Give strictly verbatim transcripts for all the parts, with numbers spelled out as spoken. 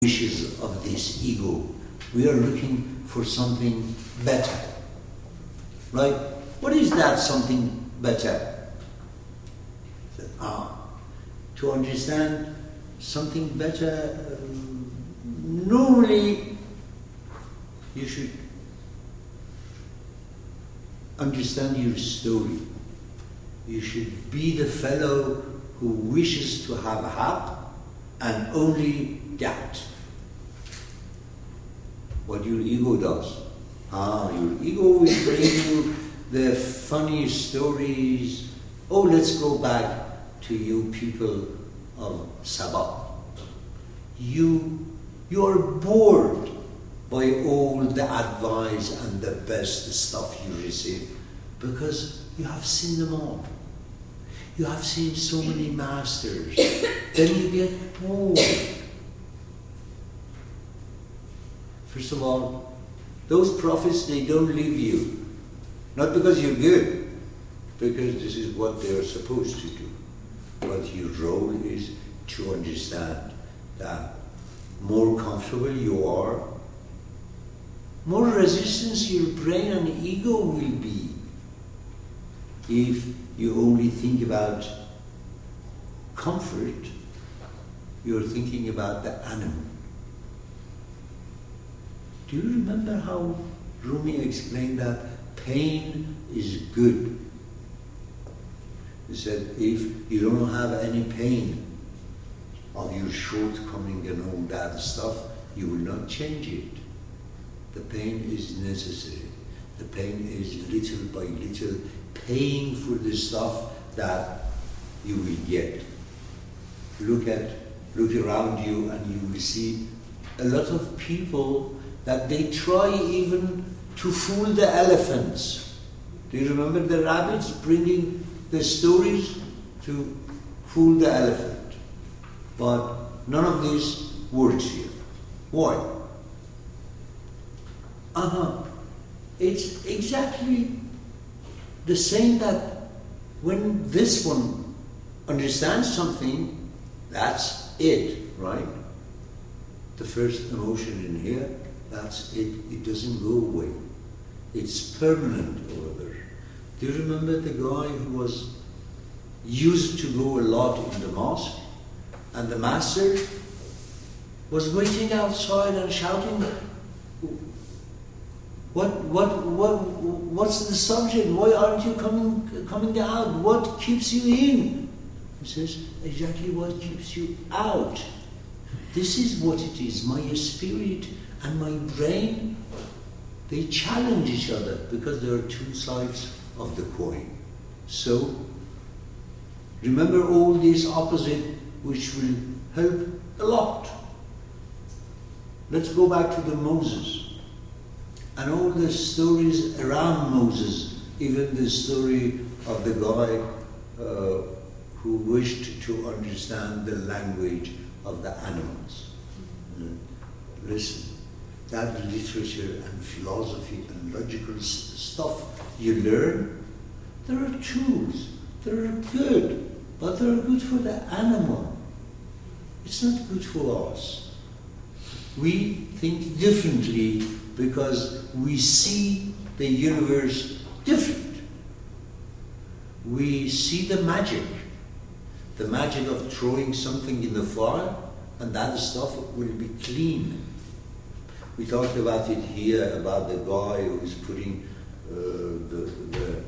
wishes of this ego. We are looking for something better. Right? What is that something better? Ah, to understand something better, um, normally you should understand your story. You should be the fellow who wishes to have haq and only doubt. What your ego does. Ah, your ego will bring you the funny stories. Oh, let's go back to you people of Sabah. You, you are bored by all the advice and the best stuff you receive because you have seen them all. You have seen so many masters. Then you get bored. First of all, those prophets, they don't leave you. Not because you're good, because this is what they are supposed to do. But your role is to understand that more comfortable you are, more resistance your brain and ego will be if you only think about comfort, you're thinking about the animal. Do you remember how Rumi explained that pain is good? He said, if you don't have any pain of your shortcoming and all that stuff, you will not change it. The pain is necessary. The pain is little by little paying for the stuff that you will get. Look at, look around you and you will see a lot of people that they try even to fool the elephants. Do you remember the rabbits bringing the stories to fool the elephant? But none of this works here. Why? Uh-huh. It's exactly the same that when this one understands something, that's it, right? The first emotion in here, that's it. It doesn't go away. It's permanent over there. Do you remember the guy who was used to go a lot in the mosque, and the master was waiting outside and shouting, What, what, what, what's the subject? Why aren't you coming, coming out? What keeps you in? He says, exactly what keeps you out. This is what it is. My spirit and my brain, they challenge each other because there are two sides of the coin. So, remember all these opposite, which will help a lot. Let's go back to the Moses. And all the stories around Moses, even the story of the guy uh, who wished to understand the language of the animals. Mm. Listen, that literature and philosophy and logical s- stuff you learn, there are tools, they are good, but they are good for the animal. It's not good for us. We think differently because we see the universe different. We see the magic. The magic of throwing something in the fire and that stuff will be clean. We talked about it here, about the guy who's putting uh, the, the,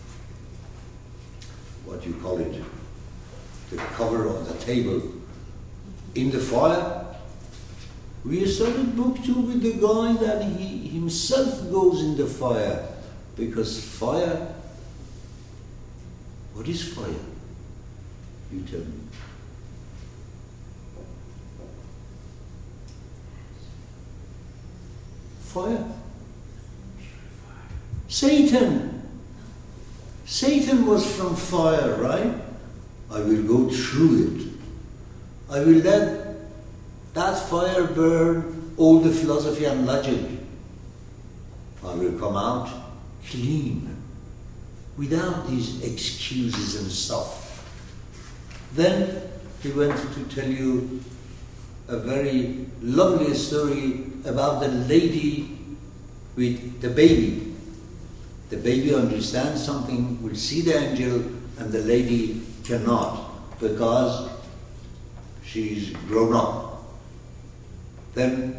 what do you call it, the cover of the table in the fire. We started book two with the guy that he himself goes in the fire. Because fire, what is fire? You tell me. Fire. Satan. Satan was from fire, right? I will go through it. I will let that fire burn all the philosophy and logic. I will come out clean, without these excuses and stuff. Then he went to tell you a very lovely story about the lady with the baby. The baby understands something, will see the angel, and the lady cannot because she's grown up. Then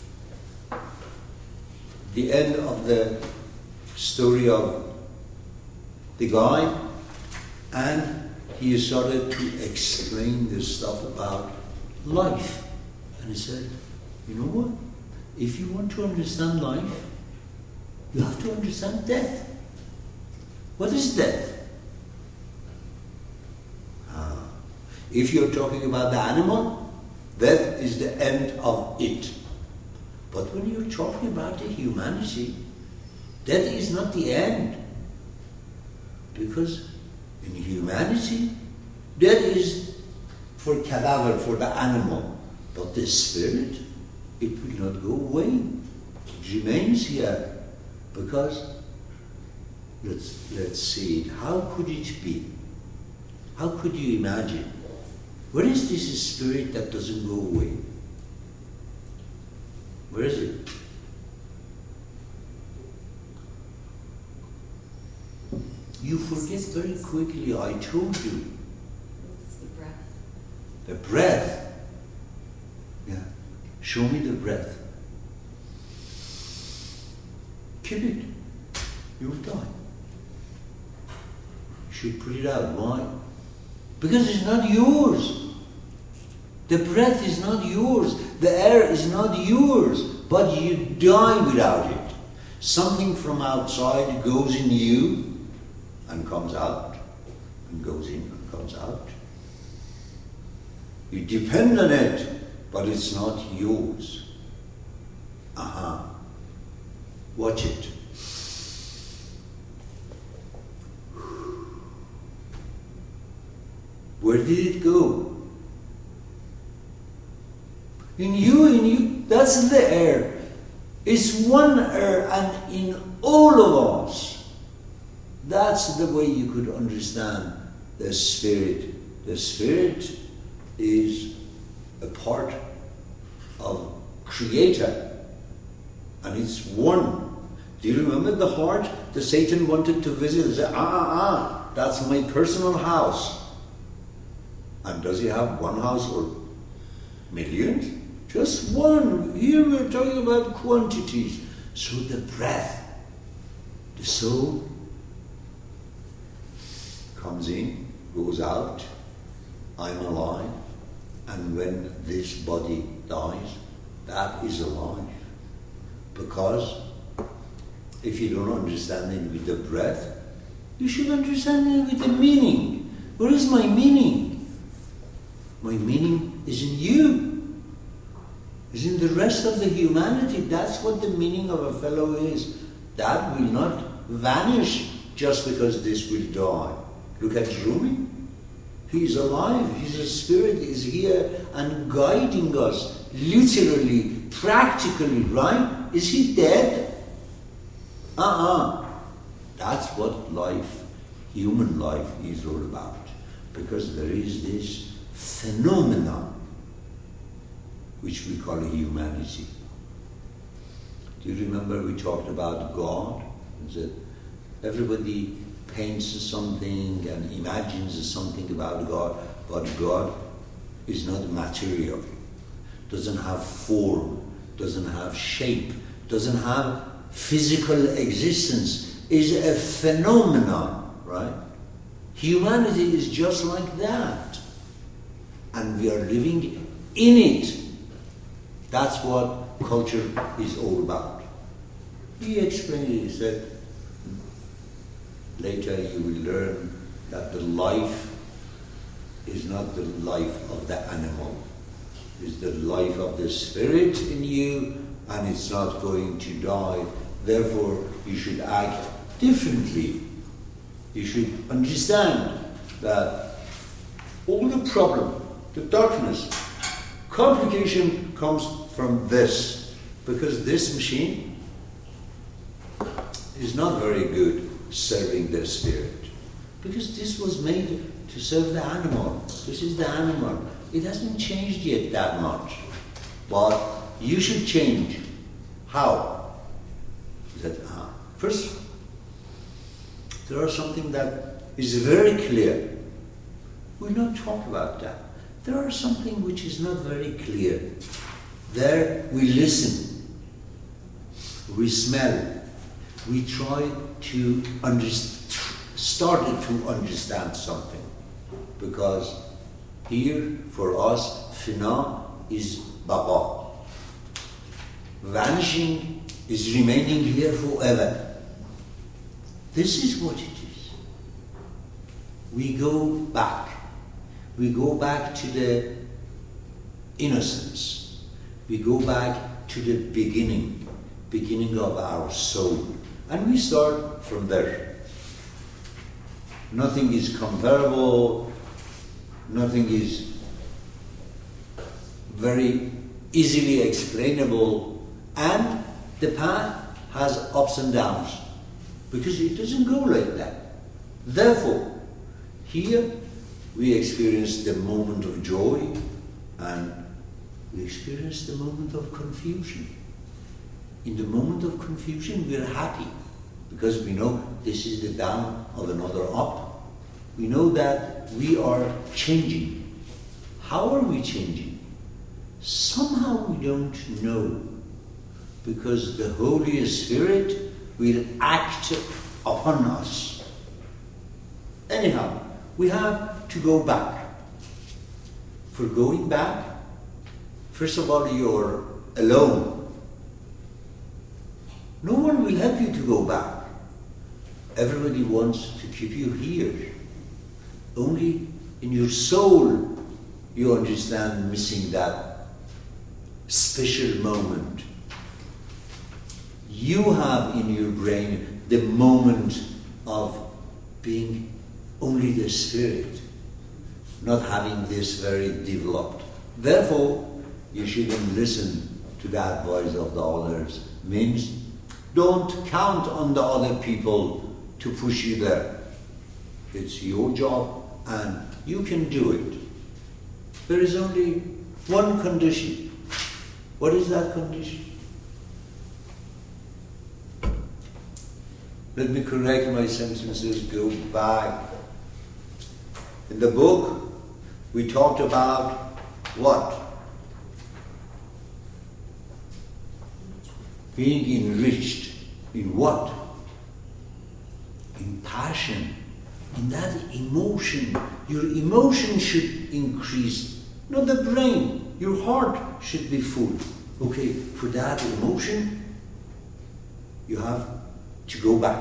the end of the story of the guy, and he started to explain this stuff about life. And he said, you know what? If you want to understand life, you have to understand death. What is death? Ah. If you're talking about the animal, death is the end of it. But when you're talking about the humanity, death is not the end. Because in humanity, death is for cadaver, for the animal. But the spirit, it will not go away. It remains here. Because, let's, let's see it, how could it be? How could you imagine? Where is this spirit that doesn't go away? Where is it? You forget very quickly, I told you. It's the breath. The breath. Yeah. Show me the breath. Keep it. You will die. You should put it out. Why? Because it's not yours. The breath is not yours. The air is not yours. But you die without it. Something from outside goes in you and comes out, and goes in and comes out. You depend on it, but it's not yours. Aha. Uh-huh. Watch it. Where did it go? In you, in you, that's the air. It's one air, and in all of us. That's the way you could understand the spirit. The spirit is a part of Creator, and it's one. Do you remember the heart? The Satan wanted to visit and say, ah, ah, ah, that's my personal house. And does he have one house or millions? Just one. Here we're talking about quantities. So the breath, the soul, comes in, goes out, I'm alive, and when this body dies, that is alive. Because if you don't understand it with the breath, you should understand it with the meaning. Where is my meaning? My meaning is in you. Is in the rest of the humanity. That's what the meaning of a fellow is. That will not vanish just because this will die. Look at Rumi. He's alive. His spirit is here and guiding us, literally, practically, right? Is he dead? Uh-uh. That's what life, human life, is all about. Because there is this phenomenon which we call humanity. Do you remember we talked about God? That everybody paints something and imagines something about God, but God is not material, doesn't have form, doesn't have shape, doesn't have physical existence, is a phenomenon, right? Humanity is just like that, and we are living in it. That's what culture is all about. He explained it, he said, later you will learn that the life is not the life of the animal. It's the life of the spirit in you, and it's not going to die. Therefore, you should act differently. You should understand that all the problem, the darkness, complication comes from this. Because this machine is not very good serving the spirit. Because this was made to serve the animal. This is the animal. It hasn't changed yet that much. but you should change. How? He said, ah, first, there are something that is very clear. We'll not talk about that. There are something which is not very clear. There we listen, we smell, we try to understand, started to understand something. Because here, for us, fina is baqa. Vanishing is remaining here forever. This is what it is. We go back. We go back to the innocence. We go back to the beginning, beginning of our soul. And we start from there. Nothing is comparable, nothing is very easily explainable, and the path has ups and downs, because it doesn't go like that. Therefore, here we experience the moment of joy, and we experience the moment of confusion. In the moment of confusion, we're happy, because we know this is the down of another up. We know that we are changing. How are we changing? Somehow we don't know, because the Holy Spirit will act upon us. Anyhow, we have to go back. For going back, first of all, you're alone. No one will help you to go back. Everybody wants to keep you here. Only in your soul you understand missing that special moment. You have in your brain the moment of being only the spirit, not having this very developed. Therefore, you shouldn't listen to that voice of the others. Means, don't count on the other people to push you there. It's your job and you can do it. There is only one condition. What is that condition? Let me correct my sentences, go back. In the book, we talked about what? Being enriched. In what? In passion. In that emotion. Your emotion should increase. Not the brain. Your heart should be full. Okay, for that emotion, you have to go back.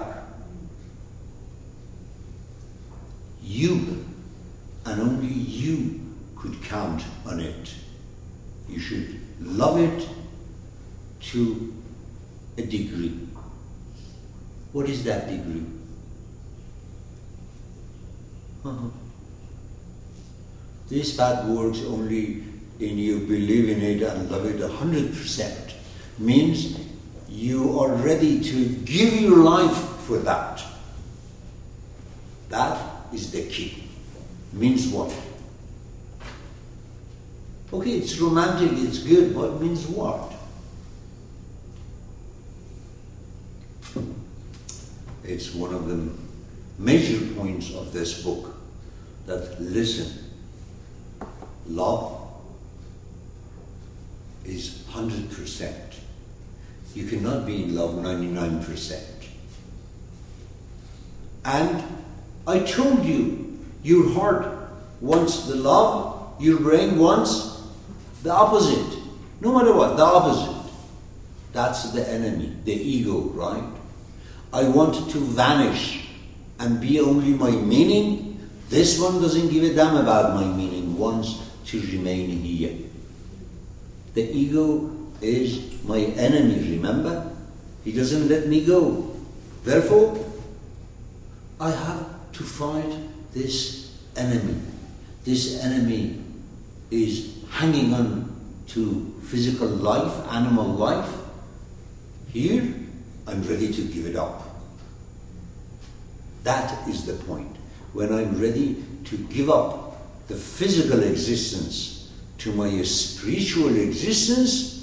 You, and only you, could count on it. You should love it to a degree. What is that degree? Uh-huh. This path works only in you believe in it and love it a hundred percent. Means you are ready to give your life for that. That is the key. Means what? Okay, it's romantic, it's good, but means what? It's one of the major points of this book, that listen, love is one hundred percent. You cannot be in love ninety-nine percent. And I told you, your heart wants the love, your brain wants the opposite. No matter what, the opposite. That's the enemy, the ego, right? I want to vanish and be only my meaning. This one doesn't give a damn about my meaning, wants to remain here. The ego is my enemy, remember? He doesn't let me go. Therefore, I have to fight this enemy. This enemy is hanging on to physical life, animal life. Here, I'm ready to give it up. That is the point. When I'm ready to give up the physical existence to my spiritual existence,